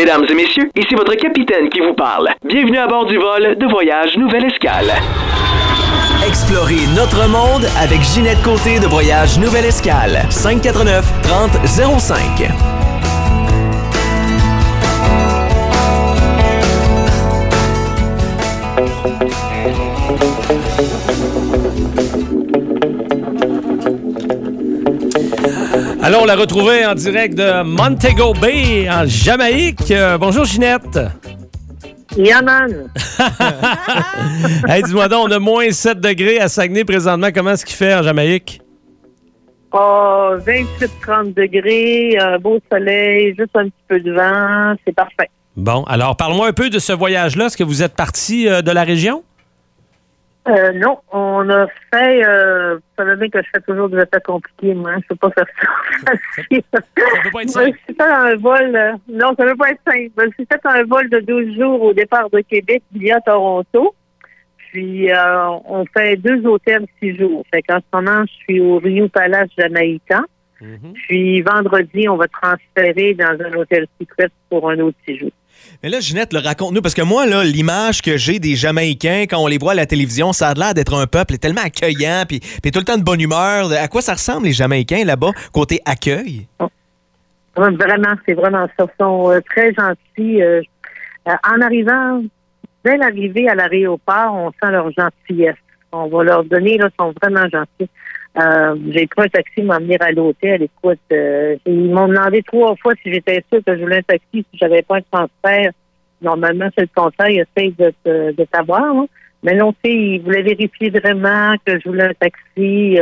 Mesdames et messieurs, ici votre capitaine qui vous parle. Bienvenue à bord du vol de Voyage Nouvelle Escale. Explorez notre monde avec Ginette Côté de Voyage Nouvelle Escale. 549-3005. Alors, on l'a retrouvée en direct de Montego Bay, en Jamaïque. Bonjour, Ginette. Yaman. Hey, dis-moi donc, on a moins 7 degrés à Saguenay présentement. Comment est-ce qu'il fait en Jamaïque? Oh, 28-30 degrés, beau soleil, juste un petit peu de vent, c'est parfait. Bon, alors parle-moi un peu de ce voyage-là. Est-ce que vous êtes parti de la région? Non, on a fait, vous savez bien que je fais toujours des affaires compliquées, moi, je peux pas faire ça. Ça peut pas être simple. C'est un vol, non, ça peut pas être simple. C'est fait un vol de 12 jours au départ de Québec via Toronto. Puis, on fait 2 hôtels 6 jours. Fait qu'en ce moment, je suis au Rio Palace Jamaïcain. Mm-hmm. Puis, vendredi, on va transférer dans un hôtel secret pour un autre 6 jours. Mais là, Ginette, raconte-nous, parce que moi, là, l'image que j'ai des Jamaïcains, quand on les voit à la télévision, ça a l'air d'être un peuple tellement accueillant, puis tout le temps de bonne humeur. À quoi ça ressemble, les Jamaïcains, là-bas, côté accueil? Oh. Vraiment, c'est vraiment ça. Ils sont très gentils. En arrivant, dès l'arrivée à l'aéroport, on sent leur gentillesse. On va leur donner, là, ils sont vraiment gentils. J'ai pris un taxi, m'emmener à l'hôtel. Écoute, ils m'ont demandé 3 fois si j'étais sûre que je voulais un taxi, si j'avais pas un transfert. Normalement, c'est le contraire, ils essayent de savoir. Hein. Mais non, tu sais, ils voulaient vérifier vraiment que je voulais un taxi.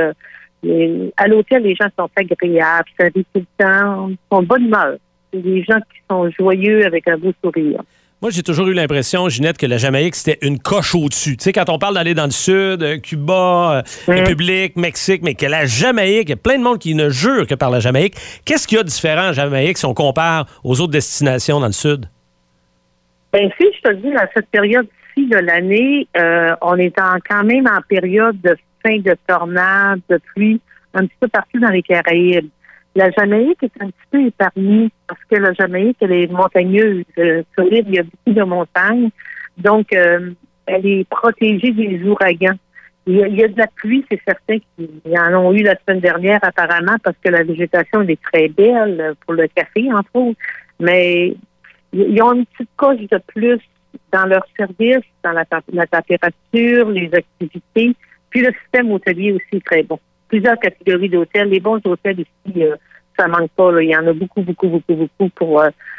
À l'hôtel, les gens sont agréables, ça arrive tout le temps, ils sont de bonne humeur. C'est des gens qui sont joyeux avec un beau sourire. Moi, j'ai toujours eu l'impression, Ginette, que la Jamaïque, c'était une coche au-dessus. Tu sais, quand on parle d'aller dans le sud, Cuba, République, Mexique, mais que la Jamaïque, il y a plein de monde qui ne jure que par la Jamaïque. Qu'est-ce qu'il y a de différent en Jamaïque si on compare aux autres destinations dans le sud? Bien, si je te dis, à cette période-ci de l'année, on est quand même en période de fin de tornade, de pluie, un petit peu partout dans les Caraïbes. La Jamaïque est un petit peu épargnée parce que la Jamaïque, elle est montagneuse. Sur l'île, il y a beaucoup de montagnes. Donc, elle est protégée des ouragans. Il y a de la pluie, c'est certain qu'ils en ont eu la semaine dernière apparemment parce que la végétation elle est très belle pour le café, entre autres. Mais ils ont une petite coche de plus dans leur service, dans la température, les activités. Puis le système hôtelier aussi est très bon. Plusieurs catégories d'hôtels. Les bons hôtels ici, ça manque pas. Là. Il y en a beaucoup pour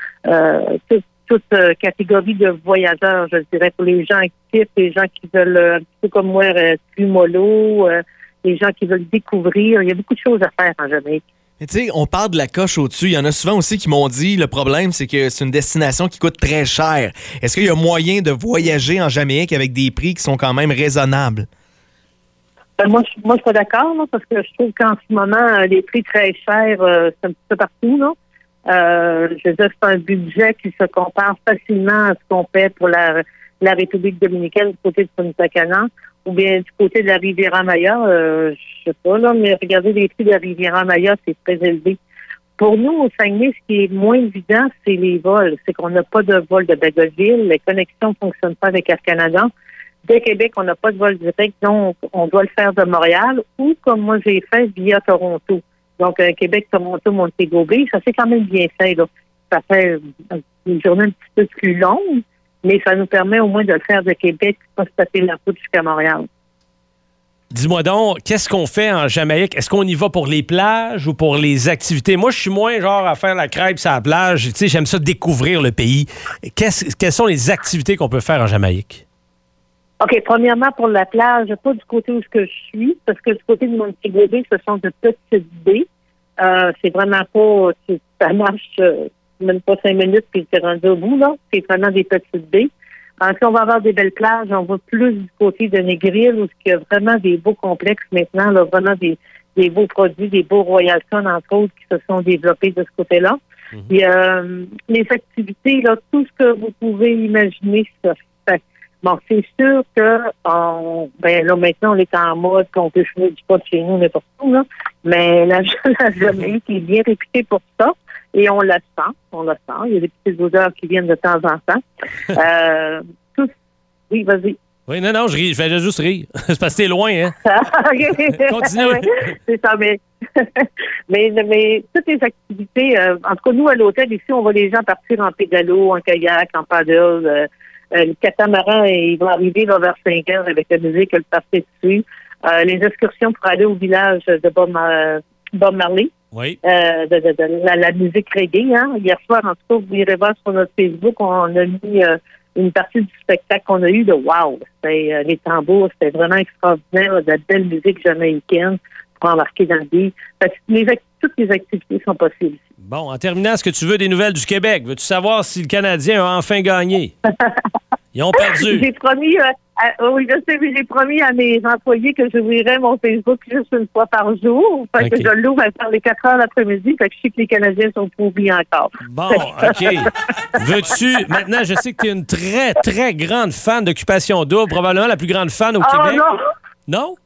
toute catégorie de voyageurs, je dirais, pour les gens actifs, les gens qui veulent, un petit peu comme moi, plus mollo, les gens qui veulent découvrir. Il y a beaucoup de choses à faire en Jamaïque. Mais tu sais, on parle de la coche au-dessus. Il y en a souvent aussi qui m'ont dit, le problème, c'est que c'est une destination qui coûte très cher. Est-ce qu'il y a moyen de voyager en Jamaïque avec des prix qui sont quand même raisonnables? Moi, je suis pas d'accord, là, parce que je trouve qu'en ce moment, les prix très chers, c'est un petit peu partout, là. Je veux dire, c'est un budget qui se compare facilement à ce qu'on fait pour la République dominicaine du côté de Punta Cana, ou bien du côté de la Riviera-Maya, je sais pas, là, mais regardez les prix de la Riviera-Maya, c'est très élevé. Pour nous, au Saguenay, ce qui est moins évident, c'est les vols. C'est qu'on n'a pas de vol de Bagotville, les connexions ne fonctionnent pas avec Air Canada. Dès Québec, on n'a pas de vol direct, donc on doit le faire de Montréal ou, comme moi j'ai fait, via Toronto. Donc, Québec, Toronto, Montego Bay, ça s'est quand même bien fait. Là. Ça fait une journée un petit peu plus longue, mais ça nous permet au moins de le faire de Québec, pas se taper la route jusqu'à Montréal. Dis-moi donc, qu'est-ce qu'on fait en Jamaïque? Est-ce qu'on y va pour les plages ou pour les activités? Moi, je suis moins genre à faire la crêpe sur la plage. Tu sais, j'aime ça découvrir le pays. Quelles sont les activités qu'on peut faire en Jamaïque? OK, premièrement, pour la plage, pas du côté où je suis, parce que du côté de Montego Bay, ce sont de petites baies. C'est vraiment pas... Ça marche même pas 5 minutes, puis c'est rendu au bout, là. C'est vraiment des petites baies. Si on va avoir des belles plages, on va plus du côté de Negril, où il y a vraiment des beaux complexes maintenant, là, vraiment des beaux produits, des beaux Royal Sun, entre autres, qui se sont développés de ce côté-là. Mm-hmm. Et, les activités, là, tout ce que vous pouvez imaginer, ça fait. Bon, c'est sûr que là, maintenant, on est en mode qu'on peut fumer du pot chez nous, n'importe où, là. Mais la Jamaïque est bien réputée pour ça. Et on le sent. Il y a des petites odeurs qui viennent de temps en temps. Oui, vas-y. Oui, non, je ris. Je vais juste rire. C'est parce que t'es loin, hein? Continue. Ouais, c'est ça, mais toutes les activités, en tout cas, nous, à l'hôtel, ici, on voit les gens partir en pédalo, en kayak, en paddle. Le catamaran, il va arriver là, vers 5 heures avec la musique, le party dessus. Les excursions pour aller au village de Bob Marley. Oui. De la musique reggae. Hein? Hier soir, en tout cas, vous irez voir sur notre Facebook, on a mis une partie du spectacle qu'on a eu de wow. C'était les tambours, c'était vraiment extraordinaire, de la belle musique jamaïcaine pour embarquer dans le beat. Toutes les activités sont possibles ici. Bon, en terminant, est-ce que tu veux des nouvelles du Québec? Veux-tu savoir si le Canadien a enfin gagné? Ils ont perdu. J'ai promis, oui, je sais, mais j'ai promis à mes employés que j'ouvrirais mon Facebook juste une fois par jour. Fait que je l'ouvre vers les 4 heures l'après-midi. Fait que je sais que les Canadiens sont pas oubliés encore. Bon, OK. Veux-tu... Maintenant, je sais que tu es une très, très grande fan d'Occupation Double, probablement la plus grande fan au Québec. Non? Non?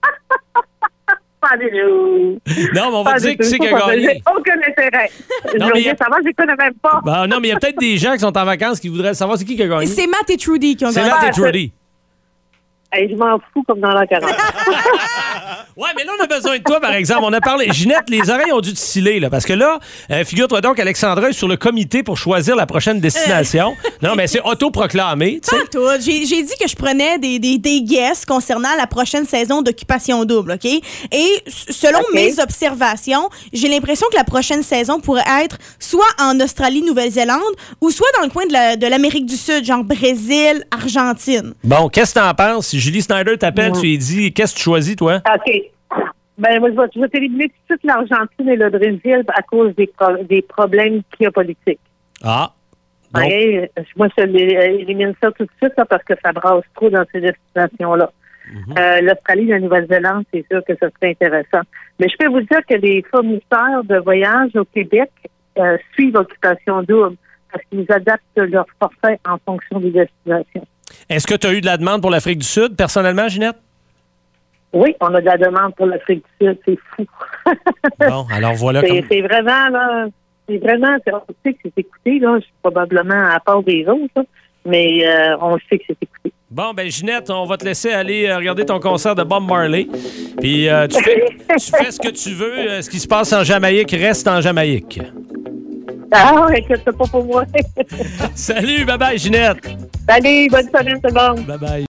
Pas du tout. Non, mais on va dire qui c'est qui a gagné. J'ai aucun intérêt. Non, je veux savoir, je les connais même pas. Ben, non, mais il y a peut-être des gens qui sont en vacances qui voudraient savoir c'est qui a gagné. C'est Matt et Trudy qui ont gagné. C'est Matt et Trudy. Hey, je m'en fous comme dans la 40. Ouais, mais là, on a besoin de toi, par exemple. On a parlé. Ginette, les oreilles ont dû te sciller, là. Parce que là, figure-toi donc qu'Alexandra est sur le comité pour choisir la prochaine destination. Non, mais c'est autoproclamé, tu sais. Pas tout. J'ai dit que je prenais des guesses concernant la prochaine saison d'Occupation Double, OK? Et selon mes observations, j'ai l'impression que la prochaine saison pourrait être soit en Australie, Nouvelle-Zélande, ou soit dans le coin de l'Amérique du Sud, genre Brésil, Argentine. Bon, qu'est-ce que t'en penses? Si Julie Snyder t'appelle, tu lui dis, qu'est-ce que tu choisis, toi? OK. Ben, moi, je vais éliminer toute l'Argentine et le Brésil à cause des problèmes géopolitiques. Ah. Donc... Okay? Moi, je élimine ça tout de suite là, parce que ça brasse trop dans ces destinations-là. L'Australie et la Nouvelle-Zélande, c'est sûr que ça serait intéressant. Mais je peux vous dire que les fournisseurs de voyages au Québec suivent Occupation Double parce qu'ils adaptent leur forfait en fonction des destinations. Est-ce que tu as eu de la demande pour l'Afrique du Sud, personnellement, Ginette? Oui, on a de la demande pour l'Afrique du Sud. C'est fou. Bon, alors voilà. C'est vraiment, là, on sait que c'est écouté, là, probablement à part des autres, là, mais on sait que c'est écouté. Bon, ben Ginette, on va te laisser aller regarder ton concert de Bob Marley. Puis tu fais ce que tu veux. Ce qui se passe en Jamaïque reste en Jamaïque. Ah, écoute, c'est pas pour moi. Salut, bye-bye, Ginette. Salut, bonne semaine, tout le monde. Bye-bye.